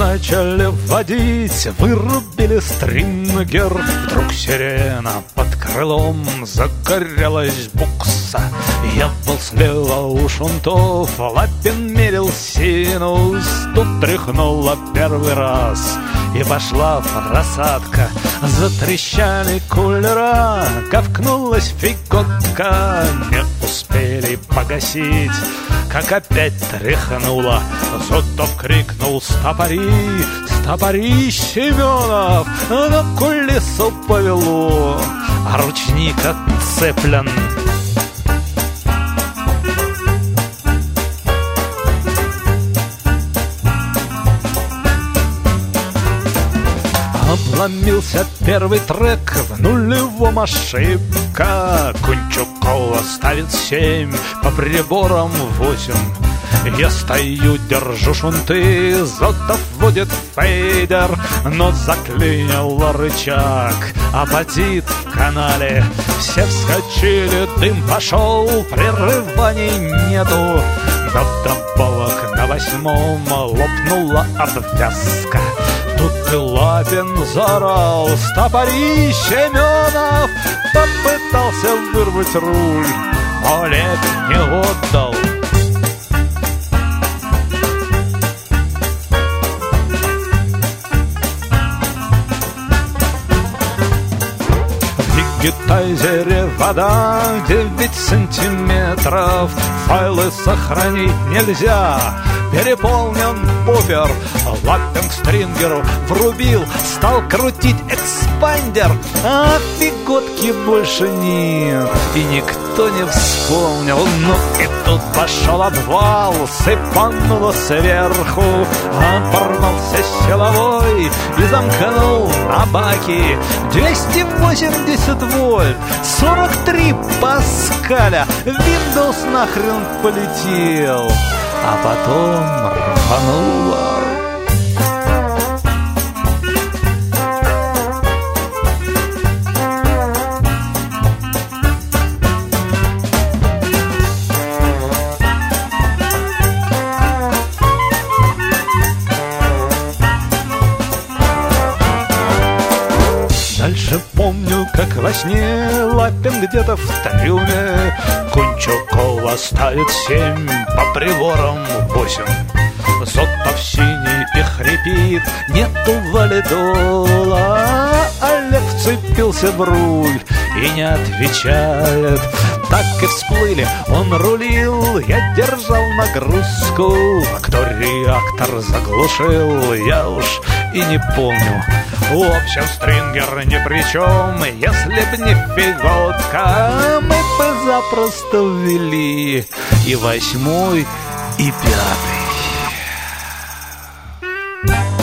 начали водить, вырубили стрингер. Вдруг сирена под крылом, загорелась букса. Я был слева у шунтов, Лапин мерил синус. Тут тряхнула первый раз, и пошла просадка. Затрещали кулера, ковкнулась фиготка. Не успели погасить, как опять тряхнуло. Зотов крикнул: стопори, стопори, Семенов! На колесо повело, а ручник отцеплен. Обломился первый трек, в нулевом ошибка. Кунчукова ставит 7, по приборам 8. Я стою, держу шунты, Зотов водит фейдер, но заклинил рычаг, апатит в канале. Все вскочили, дым пошел, прерываний нету. Но вдобавок на 8-м лопнула обвязка. Тут и Лапин заорал: стопори, Семенов! Попытался вырвать руль, Олег не отдал. В дигитайзере вода 9 сантиметров. Файлы сохранить нельзя, переполнен буфер. Лапин к стрингеру врубил, стал крутить экспандер. А фиготки больше нет, и никто не вспомнил. Ну и тут пошел обвал, сыпануло сверху. Оборвался силовой и замкнул на баке. 280 вольт, 43 паскаля. Windows нахрен полетел, а потом рвануло. Дальше помню, как во сне Лапин где-то в трюме. Кунчукова ставит 7, по приборам 8. Зотов синий и хрипит, нету валидола. Олег вцепился в руль и не отвечает. Так и всплыли, он рулил, я держал нагрузку. А кто реактор заглушил, я уж и не помню. В общем, стрингер ни при чем, если б не фиготка, мы бы запросто ввели и 8-й, и 5-й.